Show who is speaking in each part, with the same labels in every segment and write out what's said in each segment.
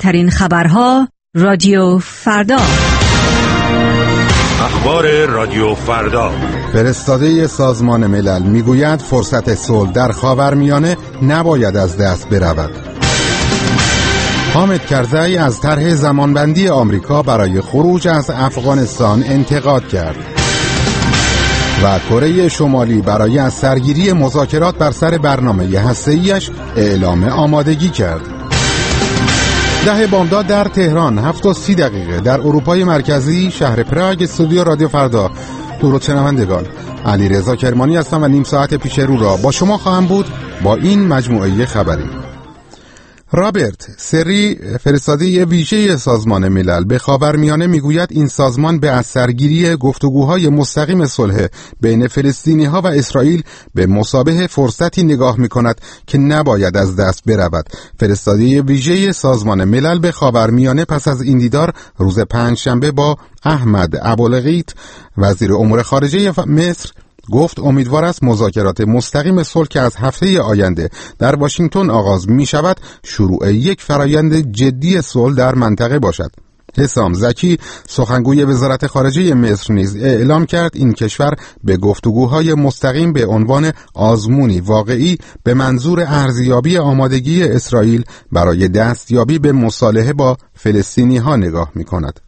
Speaker 1: مهمترین خبرها رادیو فردا.
Speaker 2: اخبار رادیو فردا.
Speaker 3: فرستاده سازمان ملل میگوید فرصت صلح در خاورمیانه نباید از دست برود. حامد کرزی از طرح زمانبندی آمریکا برای خروج از افغانستان انتقاد کرد. و کره شمالی برای از سرگیری مذاکرات بر سر برنامه هسته‌ایش اعلام آمادگی کرد. 10 بامداد در تهران 7:30 در اروپای مرکزی شهر پراگ. استودیو رادیو فردا. درود شنوندگان، علیرضا کرمانی هستم و نیم ساعت پیش رو را با شما خواهم بود با این مجموعه خبری. رابرت سری، فرستاده ویژه سازمان ملل به خاورمیانه، میگوید این سازمان به از سرگیری گفتگوهای مستقیم صلح بین فلسطینی‌ها و اسرائیل به مثابه فرصتی نگاه می‌کند که نباید از دست برود. فرستاده ویژه سازمان ملل به خاورمیانه پس از این دیدار روز پنجشنبه با احمد ابوالغیط وزیر امور خارجه مصر گفت امیدوار است مذاکرات مستقیم صلح که از هفته آینده در واشنگتن آغاز می شود شروع یک فرایند جدی صلح در منطقه باشد. حسام زکی سخنگوی وزارت خارجه مصر نیز اعلام کرد این کشور به گفتگوهای مستقیم به عنوان آزمونی واقعی به منظور ارزیابی آمادگی اسرائیل برای دستیابی به مصالحه با فلسطینی‌ها نگاه می کند.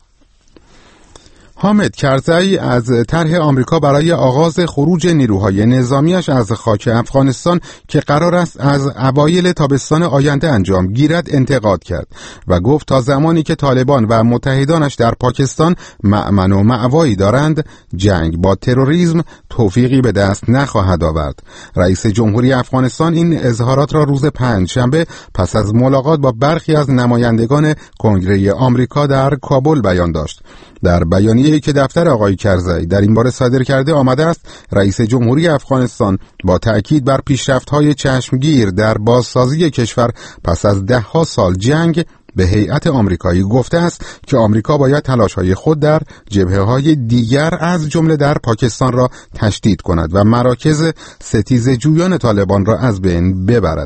Speaker 3: حامد کرزی از طرح آمریکا برای آغاز خروج نیروهای نظامیش از خاک افغانستان که قرار است از اوایل تابستان آینده انجام گیرد انتقاد کرد و گفت تا زمانی که طالبان و متحدانش در پاکستان مأمن و مأوایی دارند جنگ با تروریسم توفیقی به دست نخواهد آورد. رئیس جمهوری افغانستان این اظهارات را روز پنجشنبه پس از ملاقات با برخی از نمایندگان کنگره آمریکا در کابل بیان داشت. در بیانیه‌ای که دفتر آقای کرزی در این باره صادر کرده آمده است رئیس جمهوری افغانستان با تأکید بر پیشرفت‌های چشمگیر در بازسازی کشور پس از 10 سال جنگ به هیئت آمریکایی گفته است که آمریکا باید تلاش‌های خود در جبهه‌های دیگر از جمله در پاکستان را تشدید کند و مراکز ستیزجویان طالبان را از بین ببرد.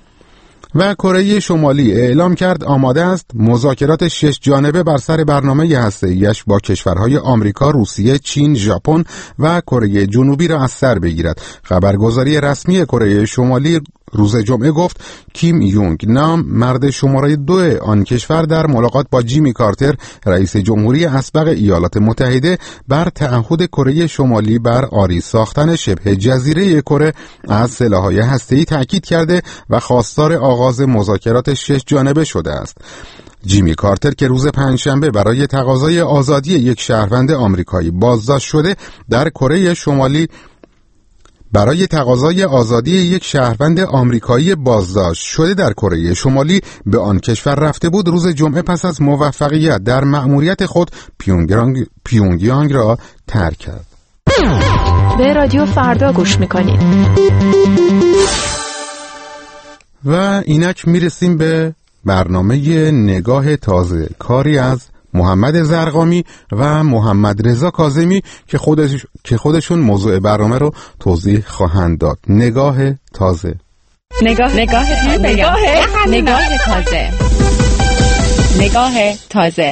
Speaker 3: و کره شمالی اعلام کرد آماده است مذاکرات 6 جانبه بر سر برنامه هسته‌ایش با کشورهای آمریکا، روسیه، چین، ژاپن و کره جنوبی را از سر بگیرد. خبرگزاری رسمی کره شمالی روز جمعه گفت کیم یونگ نام مرد شماره 2 آن کشور در ملاقات با جیمی کارتر رئیس جمهوری اسبق ایالات متحده بر تعهد کره شمالی بر آری ساختن شبه جزیره کره از سلاح‌های هسته‌ای تاکید کرده و خواستار آغاز مذاکرات 6 جانبه شده است. جیمی کارتر که روز پنجشنبه برای تقاضای آزادی یک شهروند آمریکایی بازداشت شده در کره شمالی برای تقاضای آزادی یک شهروند آمریکایی بازداشت شده در کره شمالی به آن کشور رفته بود، روز جمعه پس از موفقیت در مأموریت خود پیونگیانگ را ترک کرد.
Speaker 4: به رادیو فردا گوش میکنید.
Speaker 3: و اینک میرسیم به برنامه نگاه تازه، کاری از محمد زرقامی و محمد رضا کاظمی که خودشون موضوع برنامه رو توضیح خواهند داد. نگاه تازه.
Speaker 5: نگاه تازه.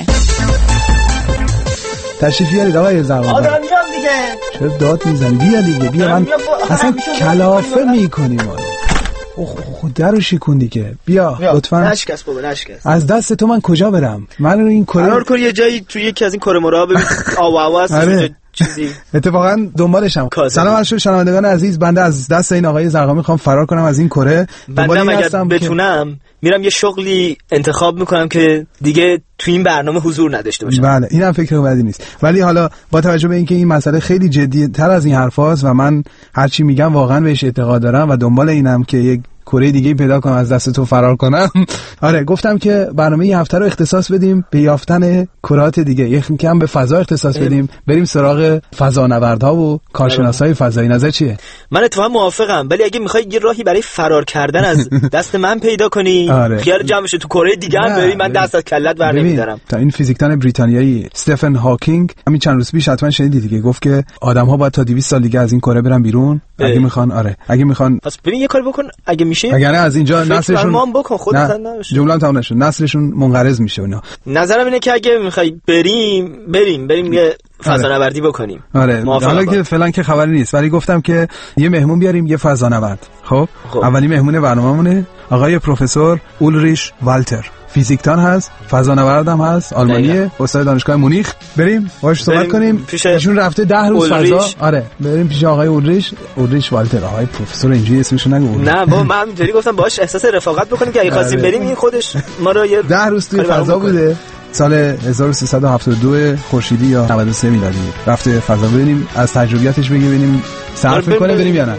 Speaker 6: تشریف بیارید آقای زرقامی.
Speaker 7: آدم میام دیگه.
Speaker 6: چرا داد میزنی؟ بیا دیگه، بیا. من اصلا کلافه میکنیم خود در رو شیکون دیگه. بیا لطفا.
Speaker 7: نشکست بابا، نشکست.
Speaker 6: از دست تو من کجا برم؟ من رو این کره
Speaker 7: قرار کن یه جایی توی یکی از این کره مرا ببین آوا هست چیزی.
Speaker 6: اتفاقا دنبالشم. سلام علیکم شنوندگان عزیز، بنده از دست این آقای زرقامی میخوام فرار کنم از این کره.
Speaker 7: بنده اگر بتونم میرم یه شغلی انتخاب میکنم که دیگه تو این برنامه حضور نداشته باشم.
Speaker 6: بله اینم فکر بدی نیست، ولی حالا با توجه به اینکه این مسئله خیلی جدی تر از این حرفاست و من هرچی میگم واقعا بهش اعتقاد دارم و دنبال اینم که یک کره دیگه پیدا کنم از دست تو فرار کنم. آره گفتم که برنامه این هفته رو اختصاص بدیم به یافتن کرات دیگه، یکم به فضا اختصاص بدیم، بریم سراغ فضانوردها و کارشناسای فضایی. نظر چیه؟
Speaker 7: من اتفاقا موافقم، ولی اگه میخوای یه راهی برای فرار کردن از دست من پیدا کنی خیال جمعش تو کره دیگه هم بری، من دست از کلت بر نمیدارم.
Speaker 6: تا این فیزیکدان بریتانیایی استفن هاکینگ همین چند روز پیش حتما شنیدی دیگه، گفت که آدم‌ها باید تا 200 سال دیگه از این کره برن بیرون اگه میخوان. اگه میخوان
Speaker 7: پس ببین یه کاری بکن، اگه میشه
Speaker 6: اگر از اینجا نسلشون
Speaker 7: بکن خودت نمیشه
Speaker 6: جمله تمام نشه، نسلشون منقرض میشه. اینا
Speaker 7: نظرم اینه که اگه میخوای بریم یه فضانوردی بکنیم.
Speaker 6: آره حالا که فعلا که خبری نیست، ولی گفتم که یه مهمون بیاریم یه فضانورد. خب اولی مهمون برنامه‌مونه آقای پروفسور اولریش والتر، فیزیکدان هست، فضانورد هم هست، آلمانیه، استاد دانشگاه مونیخ. بریم باهاش صحبت کنیم. ایشون رفته 10 روز فضا. آره بریم پیش آقای اولریش والتر. آقای پروفسور اینجوری اسمش نگو.
Speaker 7: نه با من اینطوری گفتم باهاش احساس رفاقت بکنیم که اگه خواستیم بریم این خودش ما رو
Speaker 6: 10 روز توی فضا بوده. سال 1372 خورشیدی یا 93 میلادی رفته فضا. ببینیم از تجربیاتش ببینیم صرف میکنه بریم یا نه.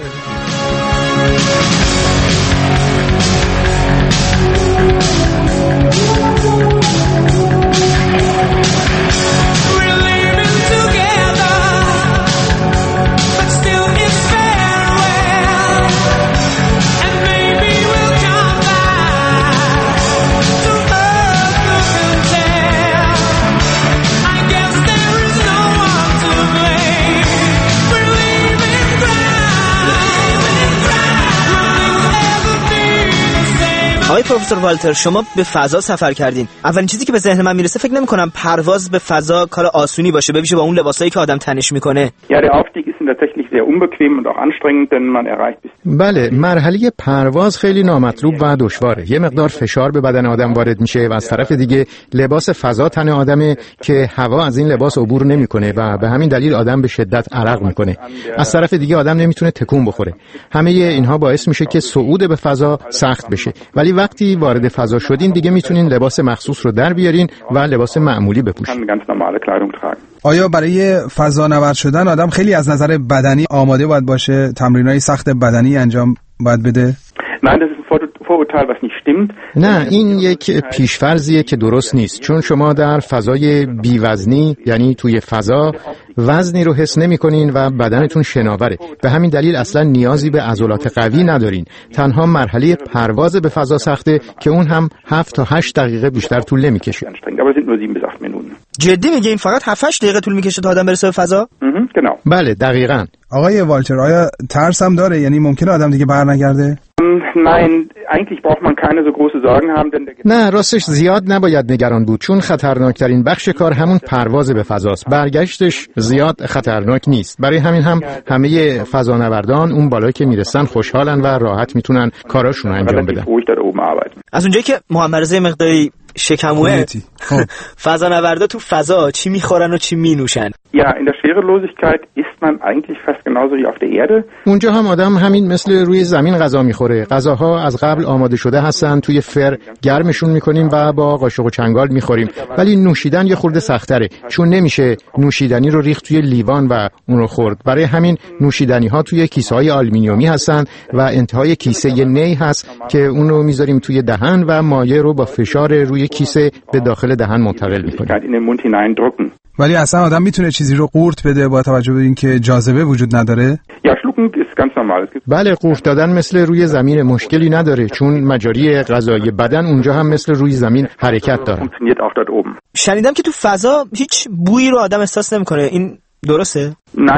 Speaker 7: آقای پروفسور والتر، شما به فضا سفر کردین. اولین چیزی که به ذهن من میرسه فکر نمی‌کنم پرواز به فضا کار آسونی باشه، ببیشه با اون لباسایی که آدم تنش میکنه.
Speaker 8: بله، مرحله پرواز خیلی نامطلوب و دشواره. یه مقدار فشار به بدن آدم وارد میشه و از طرف دیگه لباس فضا تن آدمه که هوا از این لباس عبور نمیکنه و به همین دلیل آدم به شدت عرق میکنه. از طرف دیگه آدم نمیتونه تکون بخوره. همه اینها باعث میشه که صعود به فضا سخت بشه. ولی وقتی وارد فضا شدین دیگه میتونین لباس مخصوص رو در بیارین و لباس معمولی بپوشین.
Speaker 6: آیا برای فضانورد شدن آدم خیلی از نظر بدنی آماده باید باشه؟ تمرینای سخت بدنی انجام باید بده؟
Speaker 8: نه، این یک پیشفرضیه که درست نیست، چون شما در فضای بیوزنی، یعنی توی فضا، وزنی رو حس نمی کنین و بدنتون شناوره. به همین دلیل اصلا نیازی به عضلات قوی ندارین. تنها مرحله پرواز به فضا سخته که اون هم 7 تا 8 دقیقه بیشتر طول نمی کشه.
Speaker 7: جدی میگه این فقط 7-8 دقیقه طول میکشه تا آدم برسه به فضا؟
Speaker 8: بله دقیقاً.
Speaker 6: آقای والتر، آیا ترس هم داره؟ یعنی ممکنه آدم دیگه برنگرده؟
Speaker 8: نه، راستش زیاد نباید نگران بود، چون خطرناکترین بخش کار همون پرواز به فضاست. برگشتش زیاد خطرناک نیست. برای همین هم همه فضانوردان اون بالا که میرسن خوشحالن و راحت میتونن کاراشون رو انجام بدن.
Speaker 7: از اونجایی که محمد رضا مقداری شکموه، فضانوردا تو فضا چی میخورن و چی مینوشن؟
Speaker 8: اونجا هم آدم همین مثل روی زمین غذا میخوره. غذاها از قبل آماده شده هستن، توی فر گرمشون میکنیم و با قاشق و چنگال میخوریم. ولی نوشیدن یه خورده سخت‌تره، چون نمیشه نوشیدنی رو ریخت توی لیوان و اون رو خورد. برای همین نوشیدنی ها توی کیسه های آلومینیومی هستن و انتهای کیسه یه نی هست که اون رو میذاریم توی دهن و مایع رو با فشار روی کیسه به داخل دهن منتقل میکنیم.
Speaker 6: ولی اصلا آدم میتونه چیزی رو قورت بده با توجه به اینکه جاذبه وجود نداره؟
Speaker 8: بله، قورت دادن مثل روی زمین مشکلی نداره، چون مجاری غذایی بدن اونجا هم مثل روی زمین حرکت داره.
Speaker 7: شنیدم که تو فضا هیچ بویی رو آدم احساس نمیکنه، این درسته؟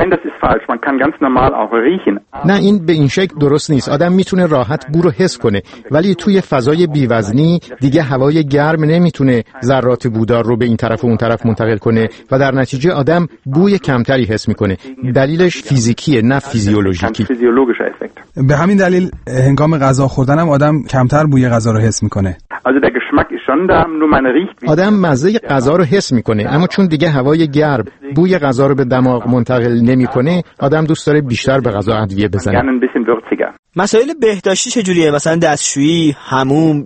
Speaker 8: نه، این به این شکل درست نیست. آدم میتونه راحت بو رو حس کنه، ولی توی فضای بیوزنی دیگه هوای گرم نمیتونه ذرات بودار رو به این طرف و اون طرف منتقل کنه و در نتیجه آدم بوی کمتری حس میکنه. دلیلش فیزیکیه نه فیزیولوژیکی.
Speaker 6: به همین دلیل هنگام غذا خوردن هم آدم کمتر بوی غذا رو حس میکنه.
Speaker 8: آدم مزه غذا رو حس میکنه، اما چون دیگه هوای گرم بوی غذا رو به دماغ منتقل نمیکنه، آدم دوست داره بیشتر به غذا ادویه بزنه.
Speaker 7: مسائل بهداشتی چجوریه؟ مثلا دستشویی، حموم؟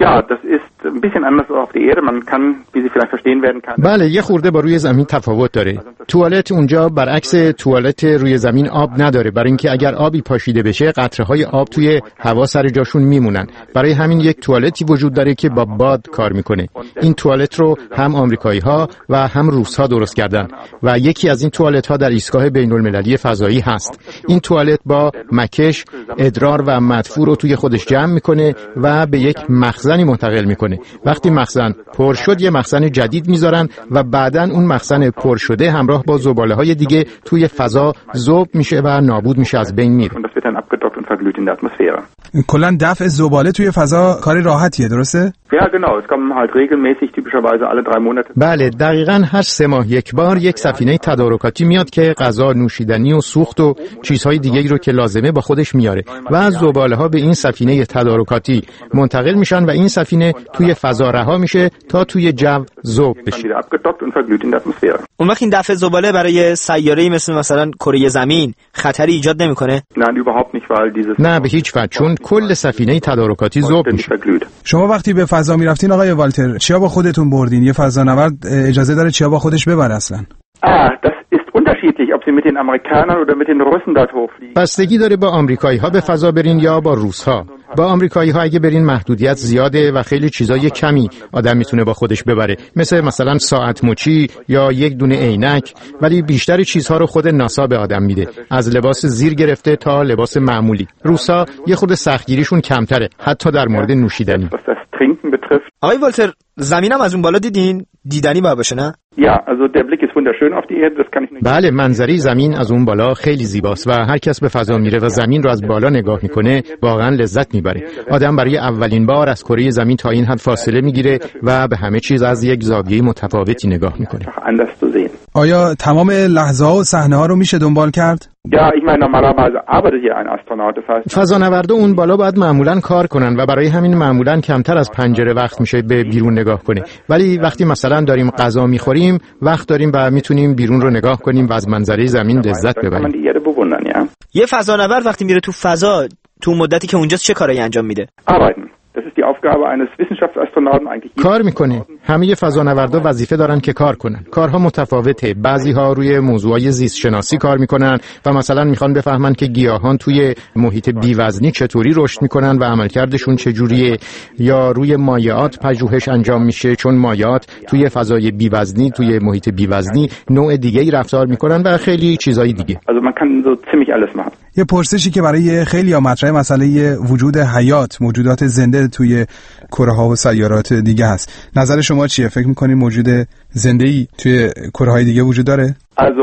Speaker 8: بله، یه خورده با روی زمین تفاوت داره. توالت اونجا برعکس توالت روی زمین آب نداره، برای اینکه اگر آبی پاشیده بشه قطره‌های آب توی هوا سر جاشون میمونن. برای همین یک توالتی وجود داره که با باد کار میکنه. این توالت رو هم آمریکایی‌ها و هم روس‌ها درست کردن و یکی از این توالت‌ها در ایستگاه بین‌المللی فضایی هست. این توالت با مکش ادرار و مدفوع رو توی خودش جمع میکنه و به یک مخزنی منتقل میکنه. وقتی مخزن پر شد یه مخزن جدید میذارن و بعداً اون مخزن پر شده همراه با زباله‌های دیگه توی فضا ذوب میشه و نابود میشه، از بین میره.
Speaker 6: کلا دفع زباله توی فضا کار راحتیه، درسته؟
Speaker 9: Ja, genau. Es kommen halt regelmäßig typischerweise alle 3 Monate.
Speaker 8: بله، دقیقاً هر 3 ماه یک بار یک سفینه تدارکاتی میاد که غذا، نوشیدنی و سوخت و چیزهای دیگه‌ای رو که لازمه با خودش میاره و از زباله‌ها به این سفینه تدارکاتی منتقل میشن و این سفینه توی فضا رها میشه تا توی جو ذوب بشه.
Speaker 7: اون وقت این دفع زباله برای سیاره‌ای مثلا کره زمین خطری ایجاد نمیکنه؟
Speaker 8: نه به هیچ وجه، چون کل سفینه تدارکاتی ذوب میشه.
Speaker 6: شما وقتی به فضا میرفتین آقای والتر، چیا با خودتون بردین؟ یه فضانورد اجازه داره چیا با خودش ببره اصلا؟
Speaker 8: بستگی داره با آمریکایی‌ها به فضا برین یا با روس‌ها. با آمریکایی‌ها اگه برین محدودیت زیاده و خیلی چیزای کمی آدم میتونه با خودش ببره، مثلا ساعت مچی یا یک دونه عینک، ولی بیشتر چیزها رو خود ناسا به آدم میده، از لباس زیر گرفته تا لباس معمولی. روس‌ها یه خود سختگیریشون کمتره، حتی در مورد نوشیدنی.
Speaker 7: آقای والتر، زمینم از اون بالا دیدنی باشه نه؟
Speaker 8: بله، منظری زمین از اون بالا خیلی زیباست و هر کس به فضا میره و زمین رو از بالا نگاه میکنه واقعا لذت میبره. آدم برای اولین بار از کره زمین تا این حد فاصله میگیره و به همه چیز از یک زاویه متفاوتی نگاه میکنه.
Speaker 6: آیا تمام لحظه‌ها و صحنه‌ها رو میشه دنبال کرد؟
Speaker 8: فضانوردا اون بالا باید معمولاً کار کنن و برای همین معمولاً کمتر از پنجره وقت میشه به بیرون نگاه کنه، ولی وقتی مثلا داریم غذا میخوریم وقت داریم و میتونیم بیرون رو نگاه کنیم و از منظره زمین لذت ببریم.
Speaker 7: یه فضانورد وقتی میره تو فضا، تو مدتی که اونجاست چه کارایی انجام میده؟
Speaker 8: کار میکنه. همه فضانوردا وظیفه دارن که کار کنن. کارها متفاوته. بعضی‌ها روی موضوعای زیست شناسی کار میکنن و مثلا میخوان بفهمن که گیاهان توی محیط بی‌وزنی چطوری رشد میکنن و عملکردشون چجوریه، یا روی مایعات پژوهش انجام میشه، چون مایعات توی فضای بی‌وزنی، توی محیط بی‌وزنی نوع دیگه‌ای رفتار میکنن و خیلی چیزای دیگه.
Speaker 6: یه پرسشی که برای خیلی‌ها مطرحه، مسئله وجود حیات، موجودات زنده توی کره‌ها و سیارات دیگه هست. نظر شما چیه؟ فکر می‌کنید موجود زنده‌ای توی کره‌های دیگه وجود داره؟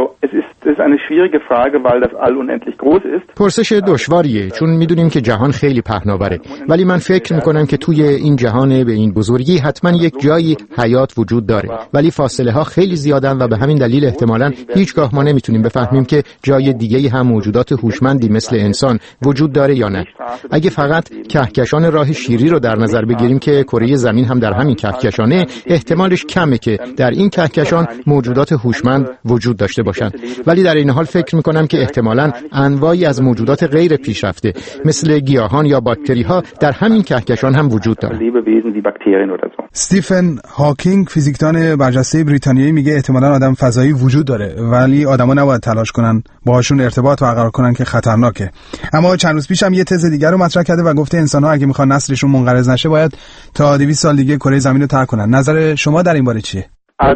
Speaker 8: پرسش دشواریه، چون میدونیم که جهان خیلی پهناوره، ولی من فکر میکنم که توی این جهان به این بزرگی حتما یک جایی حیات وجود داره، ولی فاصله ها خیلی زیادن و به همین دلیل احتمالاً هیچگاه ما نمیتونیم بفهمیم که جای دیگه‌ای هم موجودات هوشمندی مثل انسان وجود داره یا نه. اگه فقط کهکشان راه شیری رو در نظر بگیریم که کره زمین هم در همین کهکشانه، احتمالش کمه که در این کهکشان موجودات هوشمند وجود داشته باشن، ولی در این حال فکر میکنم که احتمالاً انواعی از موجودات غیر پیشرفته مثل گیاهان یا باکتری ها در همین کهکشان هم وجود دارند.
Speaker 6: استیفن هاکینگ، فیزیکدان برجسته بریتانیایی، میگه احتمالاً آدم فضایی وجود داره، ولی آدما نباید تلاش کنن باهاشون ارتباط برقرار کنن که خطرناکه. اما چند روز پیش هم یه تز دیگر رو مطرح کرده و گفته انسان‌ها اگه میخوان نسلشون منقرض نشه باید تا 200 سال دیگه کره زمین رو ترک کنن. نظر شما در این باره چیه؟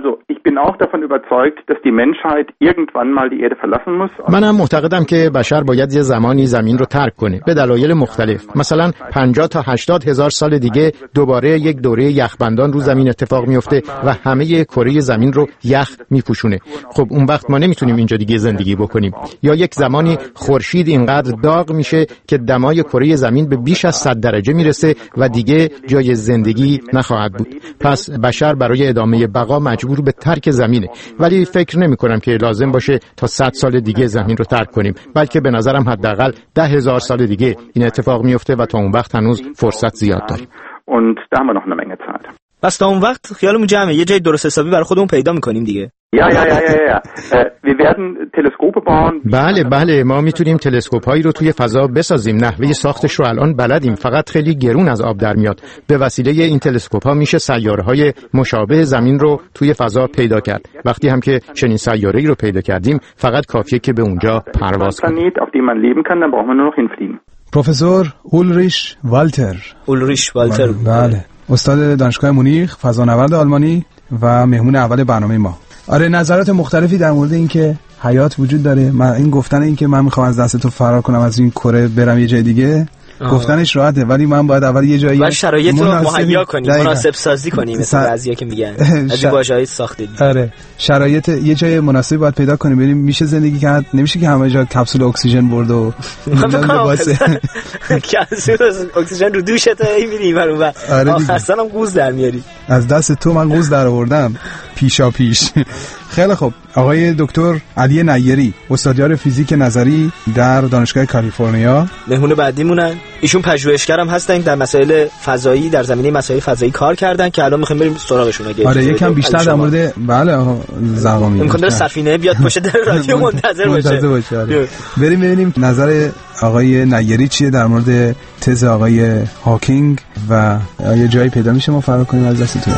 Speaker 8: منم معتقدم که بشر باید یه زمانی زمین رو ترک کنه به دلایل مختلف. مثلا 50 تا 80 هزار سال دیگه دوباره یک دوره یخبندان رو زمین اتفاق میفته و همه کره زمین رو یخ میپوشونه. خب اون وقت ما نمیتونیم اینجا دیگه زندگی بکنیم. یا یک زمانی خورشید اینقدر داغ میشه که دمای کره زمین به بیش از 100 درجه میرسه و دیگه جای زندگی نخواهد بود. پس بشر برای ادامه بقا مجبور به ترک زمینه، ولی فکر نمی کنم که لازم باشه تا 100 سال دیگه زمین رو ترک کنیم، بلکه به نظرم حداقل 10,000 سال دیگه این اتفاق میفته و تا اون وقت هنوز فرصت زیاد داریم.
Speaker 7: پس تا اون وقت خیالمون جمعه، یه جای درست حسابی برای خودمون پیدا میکنیم دیگه.
Speaker 8: بله ما میتونیم تلسکوپ هایی رو توی فضا بسازیم. نحوه ساختش رو الان بلدیم، فقط خیلی گرون از آب در میاد. به وسیله این تلسکوپ ها میشه سیاره های مشابه زمین رو توی فضا پیدا کرد. وقتی هم که چنین سیاره‌ای رو پیدا کردیم فقط کافیه که به اونجا پرواز کنیم.
Speaker 6: پروفسور اولریش والتر. بله، استاد دانشگاه مونیخ، فضانورد آلمانی و مهمون اول برنامه ما. آره، نظرات مختلفی در مورد این که حیات وجود داره، این گفتن این که من میخوام از دست تو فرار کنم از این کره برم یه جای دیگه، گفتنش راحته، ولی من باید اول یه جایی
Speaker 7: شرایط رو مهیا کنیم، مناسب سازی کنیم، مثل بعضیا که میگن از واژه‌های ساخته.
Speaker 6: آره شرایط یه جای مناسبی باید پیدا کنیم. ببینیم میشه زندگی کرد، نمیشه که همه جا کپسول اکسیژن برد و
Speaker 7: کپسول اکسیژن رو دوشت میری اونور اصلا هم قوز در میاری.
Speaker 6: از دست تو من قوز در آوردم پیشا پیش. خیلی خوب، آقای دکتر علی نیری، استادیار فیزیک نظری در دانشگاه کالیفرنیا،
Speaker 7: مهمون بعدیمونن. ایشون پژوهشگر هم هستن در مسائل فضایی، در زمینه مسائل فضایی کار کردن که الان میخوایم بریم سراغشون.
Speaker 6: آره یکم بیشتر در مورد بله زغامی
Speaker 7: امکان داره سفینه بیاد پشت در رادیو منتظر باشه.
Speaker 6: آره. بریم ببینیم نظر آقای نیری چیه در مورد تز آقای هاکینگ و آیا جایی پیدا میشه ما فرار کنیم از دستتون.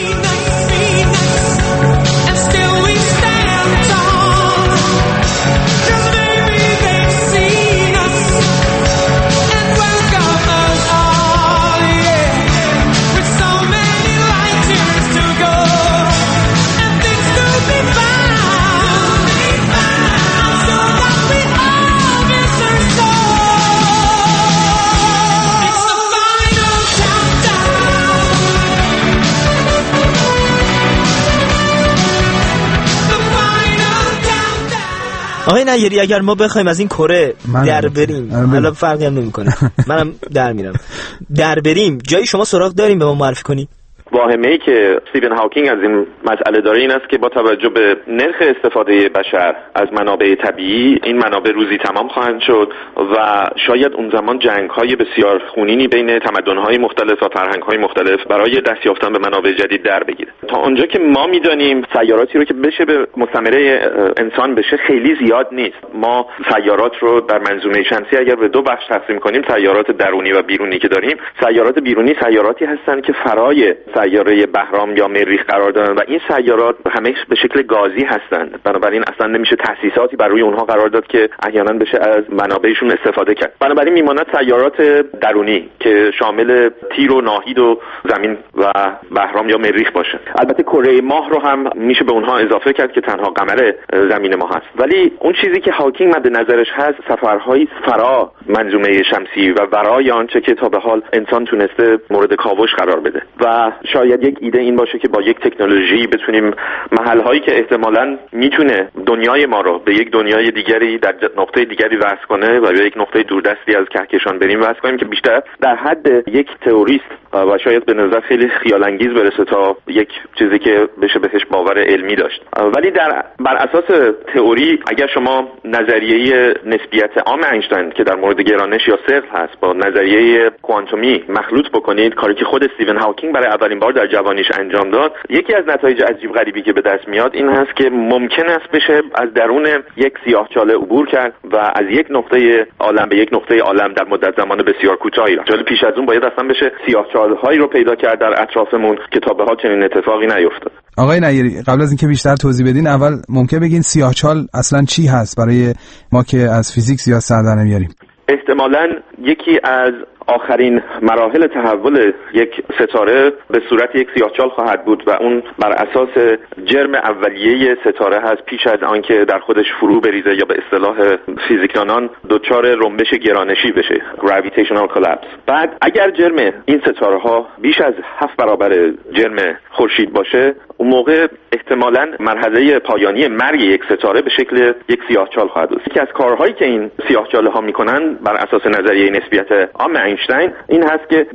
Speaker 7: آقای نیری، اگر ما بخوایم از این کره در بریم، حالا فرقی هم نمی‌کنه، منم در میرم، در بریم، جایی شما سراغ داریم به ما معرفی کنی؟
Speaker 10: واهمه‌ای که استیون هاکینگ از این مسئله داره این است که با توجه به نرخ استفاده بشر از منابع طبیعی، این منابع روزی تمام خواهند شد و شاید اون زمان جنگ‌های بسیار خونینی بین تمدن‌های مختلف و فرهنگ‌های مختلف برای دست یافتن به منابع جدید در بگیره. تا اونجا که ما می‌دانیم سیاراتی رو که بشه به مستعمره انسان بشه خیلی زیاد نیست. ما سیارات رو در منظومه شمسی اگر به دو بخش تقسیم کنیم، سیارات درونی و بیرونی که داریم، سیارات بیرونی سیاراتی هستند که فرای سیاره بهرام یا مریخ قرار دارن و این سیارات همه به شکل گازی هستند، بنابراین اصلا نمیشه تأسیساتی بر روی اونها قرار داد که احیانا بشه از منابعشون استفاده کرد. بنابراین میماند سیارات درونی که شامل تیر و ناهید و زمین و بهرام یا مریخ باشه. البته کره ماه رو هم میشه به اونها اضافه کرد که تنها قمر زمین ما هست. ولی اون چیزی که هاکینگ مد نظرش هست سفرهای فرا منظومه شمسی و ورای آنچه که تا به حال انسان تونسته مورد کاوش قرار بده و شاید یک ایده این باشه که با یک تکنولوژی بتونیم محل‌هایی که احتمالاً میتونه دنیای ما رو به یک دنیای دیگری در نقطه دیگری وصل کنه و به یک نقطه دوردستی از کهکشان بریم وصل کنیم که بیشتر در حد یک تئوریست و شاید به نظر خیلی خیال انگیز برسه تا یک چیزی که بشه بهش باور علمی داشت. ولی بر اساس تئوری اگر شما نظریه نسبیت عام اینشتین که در مورد گرانش یا ثقل هست با نظریه کوانتومی مخلوط بکنید، کاری که خود استیون هاکینگ برای اولین بار در جوانیش انجام داد، یکی از نتایج عجیب غریبی که به دست میاد این هست که ممکن است بشه از درون یک سیاهچاله عبور کرد و از یک نقطه عالم به یک نقطه عالم در مدت زمان بسیار کوتاهی رفت. پیش از اون باید اصلا بشه سیاهچاله‌هایی رو پیدا کرد در اطرافمون که تا به حال چنین اتفاقی نیفتاد.
Speaker 6: آقای نیری، قبل از اینکه بیشتر توضیح بدین اول ممکن بگین سیاهچال اصلا چی هست برای ما که از فیزیک زیاد سر در نمیاریم؟
Speaker 10: احتمالاً یکی از آخرین مراحل تحول یک ستاره به صورت یک سیاهچال خواهد بود و اون بر اساس جرم اولیه ستاره هست پیش از آنکه در خودش فرو بریزه یا به اصطلاح فیزیکدانان دچار رنبش گرانشی بشه، gravitational collapse. بعد اگر جرم این ستاره ها بیش از 7 برابر جرم خورشید باشه، اون موقع احتمالاً مرحله پایانی مرگ یک ستاره به شکل یک سیاهچال خواهد بود. یکی از کارهایی که این سیاهچاله ها میکنن بر اساس نظریه نسبیت عام اینشتین این هست که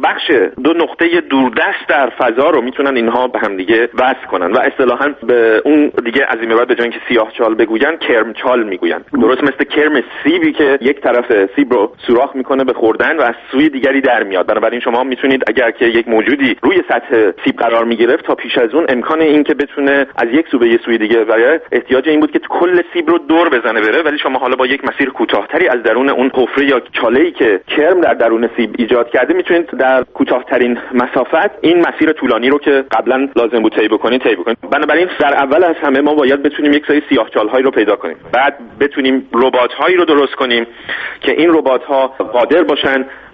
Speaker 10: دو نقطه دوردست در فضا رو میتونن اینها به هم دیگه وصل کنن و اصطلاحاً به اون دیگه از این بعد به جای اینکه سیاهچال بگوین کرمچال میگوین. درست مثل کرم سیبی که یک طرف سیب رو سوراخ میکنه به خوردن و از سوی دیگری در میاد. بنابراین شما میتونید اگر که یک موجودی روی سطح سیب قرار میگرفت تا پیش از اون امکان این که بتونه از یک سو به یک سوی دیگه بره، احتیاج این بود که کل سیب رو دور بزنه بره، ولی شما حالا با یک مسیر کوتاهتری از درون اون حفره یا چاله‌ای که کرم در درون سیب ایجاد کرده میتونید در کوتاهترین مسافت این مسیر طولانی رو که قبلا لازم بود طی بکنید. بنابراین در اول از همه ما باید بتونیم یک سری سیاهچال‌هایی رو پیدا کنیم، بعد بتونیم ربات‌هایی رو درست کنیم که این ربات‌ها قادر باشن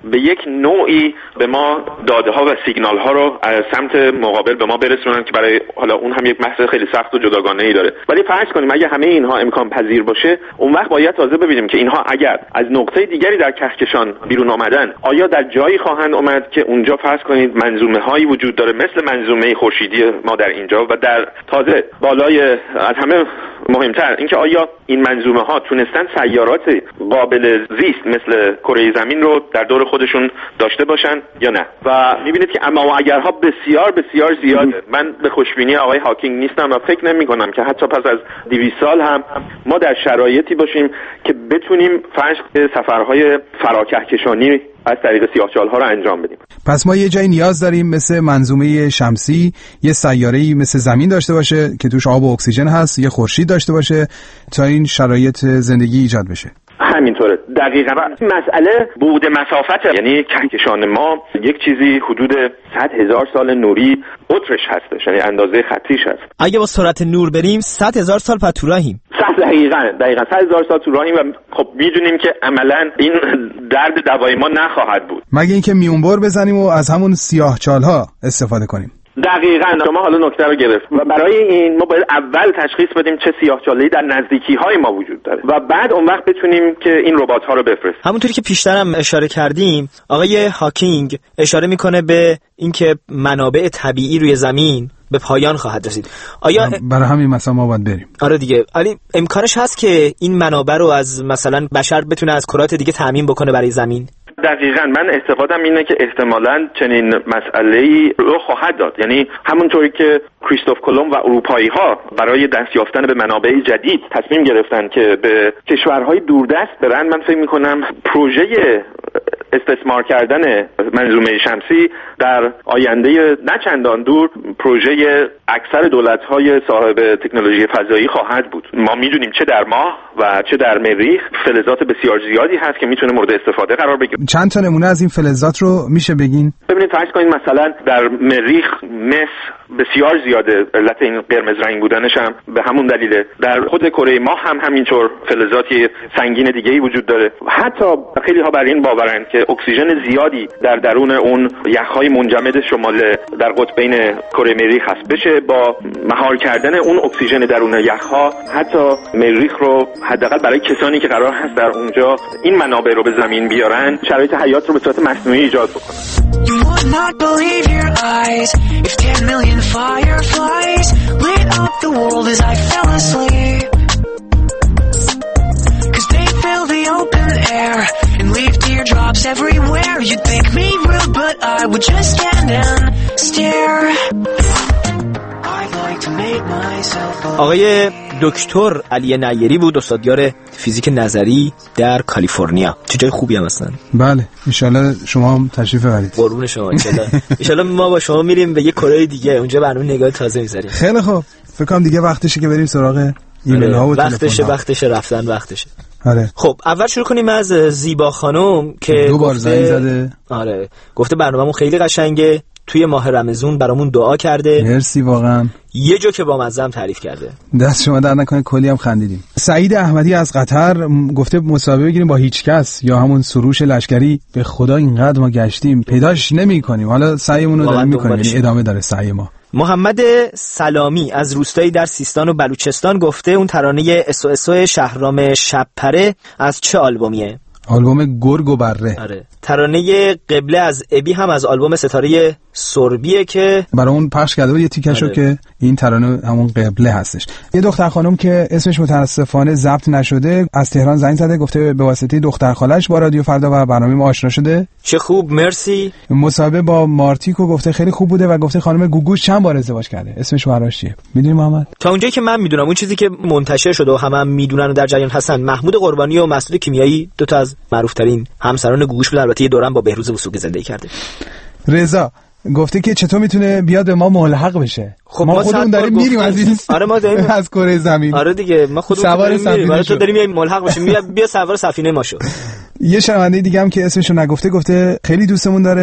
Speaker 10: به یک نوعی به ما داده ها و سیگنال ها رو از سمت مقابل به ما برسونن که برای حالا اون هم یک بحث خیلی سخت و جداگانه ای داره. ولی فرض کنیم اگه همه اینها امکان پذیر باشه، اون وقت باید تازه ببینیم که اینها اگر از نقطه دیگری در کهکشان بیرون آمدن، آیا در جایی خواهند آمد که اونجا فرض کنید منظومه هایی وجود داره مثل منظومه خورشیدی ما در اینجا، و در تازه بالای از همه مهمتر اینکه آیا این منظومه ها تونستن سیارات قابل زیست مثل کره زمین رو در دور خودشون داشته باشن یا نه. و میبینید که اما و اگرها بسیار بسیار زیاده. من به خوشبینی آقای هاکینگ نیستم و فکر نمی کنم که حتی پس از 200 سال هم ما در شرایطی باشیم که بتونیم فرض سفرهای فراکهکشانی از طریق سیاه‌چال‌ها رو انجام بدیم.
Speaker 6: پس ما یه جایی نیاز داریم مثل منظومه شمسی، یه سیاره‌ای مثل زمین داشته باشه که توش آب و اکسیژن هست، یه خورشید داشته باشه تا این شرایط زندگی ایجاد بشه.
Speaker 10: همینطوره دقیقاً. مسئله بعد مسافت، یعنی کهکشان ما یک چیزی حدود 100,000 سال نوری قطرش هستش، یعنی اندازه خطیش هست.
Speaker 7: اگه با سرعت نور بریم 100,000 سال پس تو راهیم.
Speaker 10: دقیقاً 100,000 سال تو راهیم و خب میدونیم که عملاً این درد دوای ما نخواهد بود
Speaker 6: مگه اینکه میونبر بزنیم و از همون سیاه‌چال‌ها استفاده کنیم.
Speaker 10: دقیقاً شما حالا نکته رو گرفت و برای این ما باید اول تشخیص بدیم چه سیاه‌چاله‌ای در نزدیکی‌های ما وجود داره و بعد اون وقت بتونیم که این ربات‌ها رو بفرستیم.
Speaker 7: همونطوری که پیشتر هم اشاره کردیم، آقای هاکینگ اشاره میکنه به اینکه منابع طبیعی روی زمین به پایان خواهد رسید. آیا
Speaker 6: برای همین مثلا ما باید بریم؟
Speaker 7: آره دیگه. ولی امکانش هست که این منابع رو از مثلا بشر بتونه از کرات دیگه تامین بکنه برای زمین؟
Speaker 10: دقیقاً من اعتقادم اینه که احتمالاً چنین مسئله‌ای رو خواهد داد. یعنی همونطوری که کریستوف کلمب و اروپایی‌ها برای دست یافتن به منابع جدید تصمیم گرفتن که به کشورهای دوردست برن، من فکر می‌کنم پروژه استثمار کردن منظومه شمسی در آینده نه چندان دور پروژه اکثر دولت‌های صاحب تکنولوژی فضایی خواهد بود. ما می‌دونیم چه در ماه و چه در مریخ فلزات بسیار زیادی هست که می‌تونه مورد استفاده قرار بگیره.
Speaker 6: چند تا نمونه از این فلزات رو میشه بگین؟
Speaker 10: ببینید فرض کنید مثلا در مریخ مس بسیار زیاده، علت این قرمز رنگ بودنش هم به همون دلیله. در خود کره ماه هم همینطور فلزاتی سنگین دیگه‌ای وجود داره. حتی خیلی ها بر این باورند که اکسیژن زیادی در درون اون یخ‌های منجمد شمال در قطبین کره مریخ هست. بشه با مهار کردن اون اکسیژن درون یخ‌ها حتی مریخ رو حداقل برای کسانی که قرار هست در اونجا این منابع رو به زمین بیارن، شرایط حیات رو به صورت مصنوعی ایجاد بکنن.
Speaker 11: You would not believe your eyes if 10 million fireflies lit up the world as I fell asleep. 'Cause they fill the open air and leave teardrops everywhere. You'd think me rude, but I would just stand and stare. I'd like to make myself a...
Speaker 7: آقای دکتر علی نیری بود، استادیار فیزیک نظری در کالیفرنیا. چه جای خوبی هم هستن.
Speaker 6: بله انشالله شما هم تشریف ببرید.
Speaker 7: قربون شما. انشالله ما با شما میریم به یه کره دیگه، اونجا برنامه نگاه تازه میذاریم.
Speaker 6: خیلی خوب. فکر کنم دیگه وقتشه که بریم سراغ ایمیل ها و تلفن ها.
Speaker 7: وقتشه رفتن وقتشه.
Speaker 6: آره.
Speaker 7: خب اول شروع کنیم از زیبا خانم که
Speaker 6: 2 بار زنگ زده.
Speaker 7: آره گفته برنامه‌مون خیلی قشنگه، توی ماه رمضان برامون دعا کرده.
Speaker 6: مرسی واقعا.
Speaker 7: یه جو که با مزه تعریف کرده.
Speaker 6: دست شما در نکنه، کلی هم خندیدیم. سعید احمدی از قطر گفته مصاحبه بگیریم با هیچ کس یا همون سروش لشکری. به خدا اینقدر ما گشتیم پیداش نمی‌کنیم. حالا سعیمون رو داریم می‌کنیم، یعنی ادامه داره سعی ما.
Speaker 7: محمد سلامی از روستایی در سیستان و بلوچستان گفته اون ترانه SOS شهرام شب‌پره از چه آلبومیه؟
Speaker 6: آلبوم گرگ و بره.
Speaker 7: آره. ترانه قبله از ابی هم از آلبوم ستاره سربیه که
Speaker 6: برای اون پخش کرده بود یه تیکشو. آره. که این ترانه همون قبله هستش. یه دختر خانم که اسمش متاسفانه ضبط نشده از تهران زنگ زده، گفته به واسطه دختر خالش با رادیو فردا و برنامه ما آشنا شده.
Speaker 7: چه خوب، مرسی.
Speaker 6: مصاحبه با مارتیکو گفته خیلی خوب بوده و گفته خانم گوگوش چند بار ازدواج کرده. اسمش براش چیه میدونی محمد؟
Speaker 7: تا اونجایی که من میدونم، اون چیزی که منتشر شده و همه هم میدونن و در جریان هستن، محمود قربانی و مسعود کیمیایی دو تا از معروف ترین همسران گوگوش بودن. البته یه دوران با بهروز وثوقی زندگی کرده.
Speaker 6: رضا گفته که چطور میتونه بیاد به ما ملحق بشه.
Speaker 7: خب
Speaker 6: ما خودمون داریم میریم از این.
Speaker 7: آره ما داریم
Speaker 6: از کره زمین.
Speaker 7: آره دیگه ما خودمون داریم میریم. آره تو داریم ملحق بشیم. بیا سوار سفینه ما شو.
Speaker 6: یه شنونده دیگه هم که اسمشو نگفته گفته خیلی دوستمون داره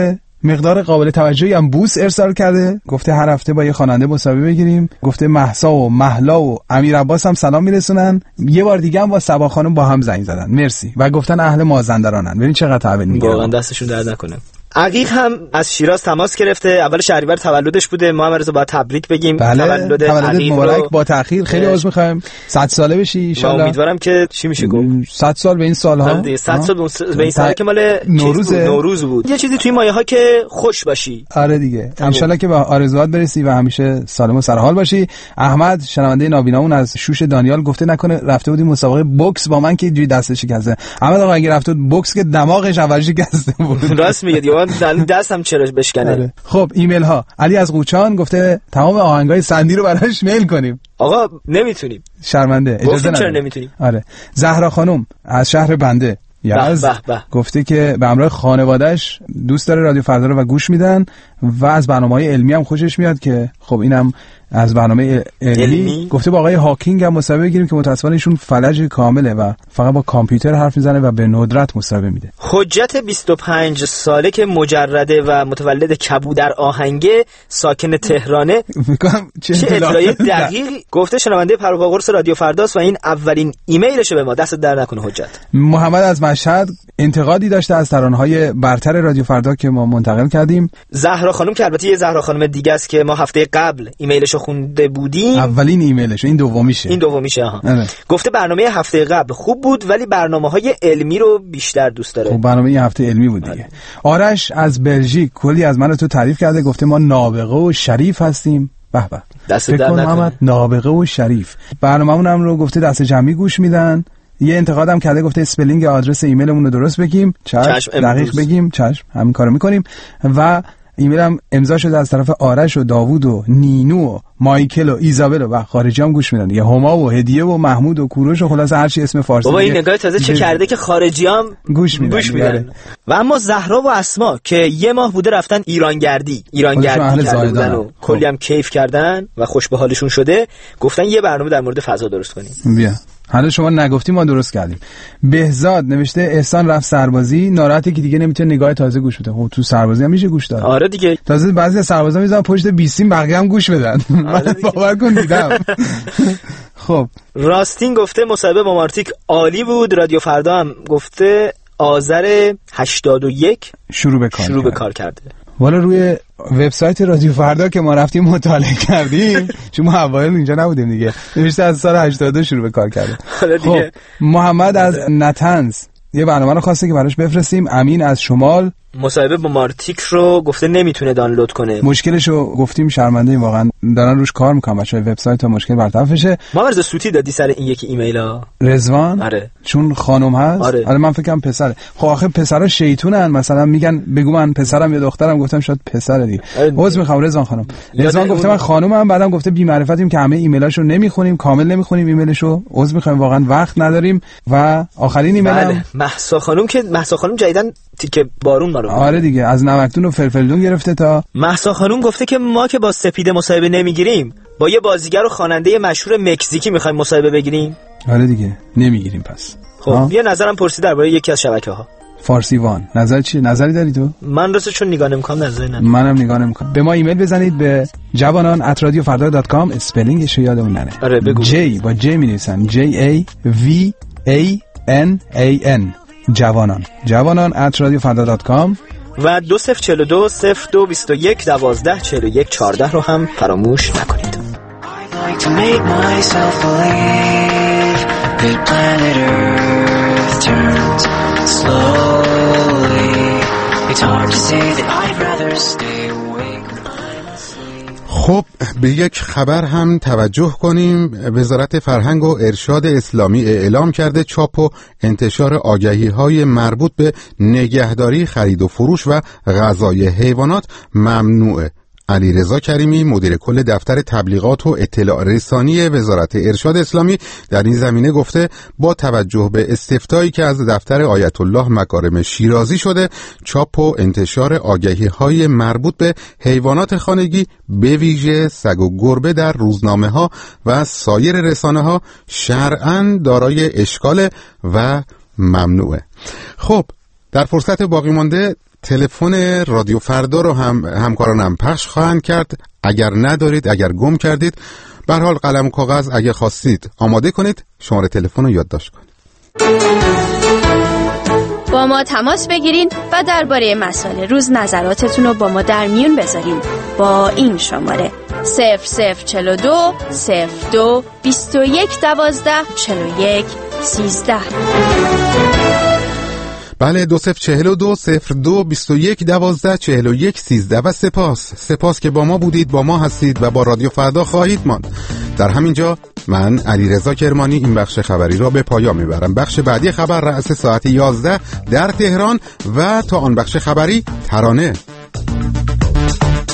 Speaker 6: مقدار قابل توجهی هم بوس ارسال کرده، گفته هر هفته با یه خواننده مصاحبه بگیریم. گفته مهسا و مهلا و امیر عباس هم سلام میرسونن. یه بار دیگه هم با صبا خانم با هم زنگ زدن، مرسی، و گفتن اهل مازندرانن. ببین چقدر تحویل میگیرن،
Speaker 7: واقعا دستشون درد نکنه. عقیق هم از شیراز تماس گرفته، اول شهریور تولدش بوده، ما هم رضا باید تبریک بگیم.
Speaker 6: بله، تولد مبارک با تأخیر، خیلی عذر می‌خوایم. 100 ساله بشی ان شاء الله.
Speaker 7: امیدوارم که چی میشه گفت
Speaker 6: 100 سال به این سالها،
Speaker 7: 100 سال به این سال که مال نوروز بود. یه چیزی توی مایه‌ها که خوش باشی.
Speaker 6: آره دیگه، ان شاء الله که به آرزوات برسی و همیشه سالم و سرحال باشی. احمد شنونده نابینامون از شوش دانیال گفته نکنه رفته بودی مسابقه بوکس با من که اینجوری دستش شکسته. احمد آقا اگه رفته بود بوکس که دماغش اول شکسته بود.
Speaker 7: راست میگه دیوان دستم چرا بشکنه.
Speaker 6: خب ایمیل ها، علی از قوچان گفته تمام آهنگای سندی رو براش میل کنیم.
Speaker 7: آقا نمیتونیم،
Speaker 6: شرمنده، اجازه نداره.
Speaker 7: چرا نمیتونیم؟
Speaker 6: آره. زهرا خانم از شهر بنده یزد گفته که به همراه خانواده‌اش دوست داره رادیو فردا رو و گوش میدن و از برنامه‌های علمی هم خوشش میاد که خب اینم از برنامه علمی. گفته با آقای هاکینگ هم مصاحبه بگیریم که متأسفانه ایشون فلج کامله و فقط با کامپیوتر حرف میزنه و به ندرت مصاحبه میده.
Speaker 7: حجت 25 ساله که مجرده و متولد کبودر آهنگه، ساکن تهرانه. چه اطلاعیه دقیق گفته شنونده پروپا قرص رادیو فرداست و این اولین ایمیلشه به ما. دست در نکنه حجت.
Speaker 6: محمد از مشهد انتقادی داشته از ترانه‌های برتر رادیو فردا که ما منتقل کردیم.
Speaker 7: زهرا خانم که البته یه زهرا خانم دیگه است که ما هفته قبل ایمیلشو خونده بودیم.
Speaker 6: اولین ایمیلش، این دومیشه.
Speaker 7: آها. گفته برنامه هفته قبل خوب بود ولی برنامه‌های علمی رو بیشتر دوست داره.
Speaker 6: خب برنامه این هفته علمی بود دیگه. آرش از بلژیک کلی از من تو تعریف کرده، گفته ما نابغه و شریف هستیم. به به.
Speaker 7: دست در نکنه.
Speaker 6: نابغه و شریف. برنامه‌مون هم رو گفته دست جمعی گوش میدن. یه انتقادم کرده، گفته اسپلینگ آدرس ایمیلمون رو درست بگیم. چشم دقیق بگیم. چشم همین کارو می‌کنیم. و ایمیل هم امضا شده از طرف آرش و داوود و نینو و مایکل و ایزابل و خارجی هم گوش میدن دیگه، هما و هدیه و محمود و کوروش و خلاص هر چی اسم فارسی.
Speaker 7: بابا این نگاه تازه چه کرده که خارجی هم
Speaker 6: گوش میدن.
Speaker 7: و اما زهرا و اسما که یه ماه بوده رفتن ایرانگردی کردن و کلی هم کیف کردن و خوش به حالشون شده، گفتن یه برنامه در مورد فضا درست کنیم.
Speaker 6: بیا حالا شما نگفتی ما درست کردیم. بهزاد نوشته احسان رفت سربازی، ناراحته که دیگه نمیتونه نگاه تازه گوش بده. خب تو سربازی هم میشه گوش داد.
Speaker 7: آره دیگه.
Speaker 6: تازه بعضی از سربازا میذارن پشت بیسیم بقیه هم گوش بدن. من باور کن دیدم. خب
Speaker 7: راستین گفته مصاحبه با مارتیک عالی بود. رادیو فردا هم گفته آذر 81 شروع به کار کرده.
Speaker 6: والا روی وبسایت رادیو فردا که ما رفتیم مطالعه کردیم، چون ما اوایل اینجا نبودیم دیگه، نوشته از سال 82 شروع به کار کرده. خب محمد از نتنز یه برنامه رو خواسته که براش بفرستیم. امین از شمال
Speaker 7: مصاحبه با مارتیک رو گفته نمیتونه دانلود کنه.
Speaker 6: مشکلشو گفتیم، شرمنده واقعا دارن روش کار میکنن بچهای وبسایت تا مشکل برطرف شه.
Speaker 7: ما ورز سوتی دادی سر این یکی ایمیلا
Speaker 6: رضوان.
Speaker 7: آره
Speaker 6: چون خانم هست. آره من فکرم پسره. خب آخه پسرا شیطونن، مثلا میگن بگو من پسرم یا دخترم، گفتم شاید پسره دیگه. عذر میخوام رضوان خانم. رضوان گفته من خانومم، بعدم گفته بی معرفتیم که همه ایمیلاشو نمیخونیم، کامل نمیخونیم ایمیلشو. عذر میخوام واقعا وقت نداریم. و آخرین ایمیلم
Speaker 7: مهسا خانم که مهسا خانم جدیدن تیکه بارون ما رو.
Speaker 6: آره دیگه از نمکدون و فلفلدون گرفته تا
Speaker 7: مهسا خانم گفته که ما که با سپیده مصاحبه نمیگیریم، با یه بازیگر و خواننده مشهور مکزیکی میخوایم مصاحبه بگیریم.
Speaker 6: آره دیگه نمیگیریم پس.
Speaker 7: خب یه نظرم پرسید درباره یکی از شبکه‌ها.
Speaker 6: فارسی وان. نظر چیه؟ نظری داری تو؟
Speaker 7: من راستش چون نگاه نمی‌کنم نظری ندارم.
Speaker 6: منم نگاه نمی‌کنم. به ما ایمیل بزنید به javanan@radiofarda.com. اسپلینگش رو یادمون نره.
Speaker 7: آره بگو.
Speaker 6: J با J می‌نویسن J A V A N A N javanan@radiofarda.com
Speaker 7: و 2042 0221 12 41 14 رو هم فراموش نکنید.
Speaker 11: To make myself believe that planet Earth turns slowly. It's hard to say that I'd rather stay awake.
Speaker 3: خب به یک خبر هم توجه کنیم. وزارت فرهنگ و ارشاد اسلامی اعلام کرده چاپ و انتشار آگهی‌های مربوط به نگهداری، خرید و فروش و غذای حیوانات ممنوعه. علیرضا کریمی مدیر کل دفتر تبلیغات و اطلاع رسانی وزارت ارشاد اسلامی در این زمینه گفته با توجه به استفتایی که از دفتر آیت الله مکارم شیرازی شده، چاپ و انتشار آگهی‌های مربوط به حیوانات خانگی به ویژه سگ و گربه در روزنامه‌ها و سایر رسانه‌ها شرعاً دارای اشکال و ممنوعه. خب در فرصت باقی مانده تلفن رادیو فردا رو هم همکارانم پخش خواهند کرد. اگر ندارید، اگر گم کردید، به هر حال قلم و کاغذ اگه خواستید آماده کنید، شماره تلفن رو یادداشت کنید.
Speaker 12: با ما تماس بگیرین و درباره مسائل روز نظراتتون رو با ما در میون بذارین با این شماره 0042 02 21 12 41 13.
Speaker 3: بله 2042 02 21 12 41 13 و سپاس که با ما بودید، با ما هستید و با رادیو فردا خواهید ماند. در همینجا من علیرضا کرمانی این بخش خبری را به پایان میبرم. بخش بعدی خبر رأس ساعت 11 در تهران و تا آن بخش خبری ترانه.